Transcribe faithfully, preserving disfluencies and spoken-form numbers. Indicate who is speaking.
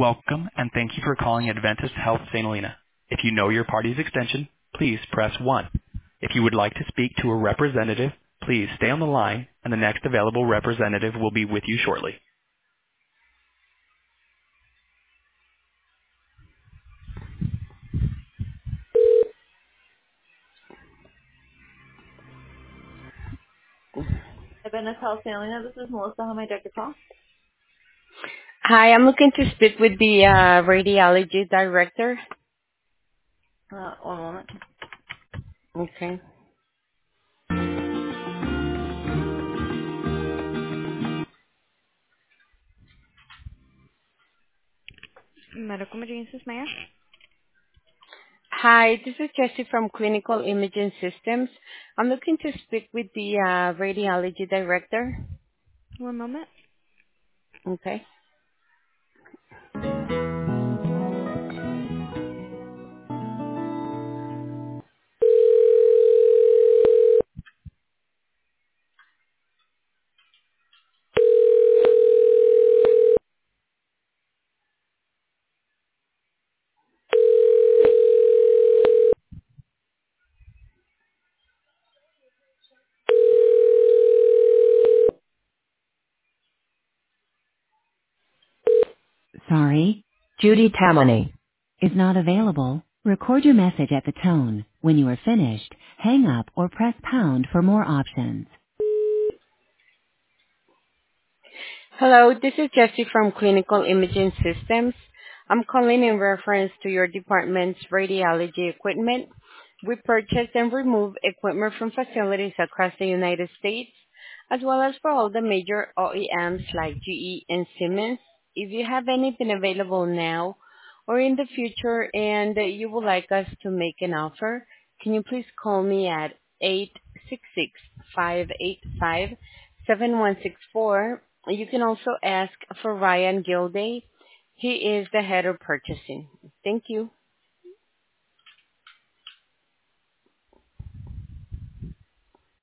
Speaker 1: Welcome, and thank you for calling Adventist Health Saint Helena. If you know your party's extension, please press one. If you would like to speak to a representative, please stay on the line, and the next available representative will be with you shortly. Adventist Health Saint Helena, this is Melissa. How may I direct your call?
Speaker 2: Hi, I'm looking to speak with the uh, radiology director.
Speaker 1: Uh, one moment.
Speaker 2: Okay.
Speaker 1: Medical Imaging Maya?
Speaker 2: Hi, this is Jessie from Clinical Imaging Systems. I'm looking to speak with the uh, radiology director.
Speaker 1: One moment.
Speaker 2: Okay.
Speaker 3: Sorry, Judy Tammany is not available. Record your message at the tone. When you are finished, hang up or press pound for more options.
Speaker 2: Hello, this is Jessie from Clinical Imaging Systems. I'm calling in reference to your department's radiology equipment. We purchase and remove equipment from facilities across the United States, as well as for all the major O E Ms like G E and Siemens. If you have anything available now or in the future and you would like us to make an offer, can you please call me at eight six six, five eight five, seven one six four. You can also ask for Ryan Gilday. He is the head of purchasing. Thank you.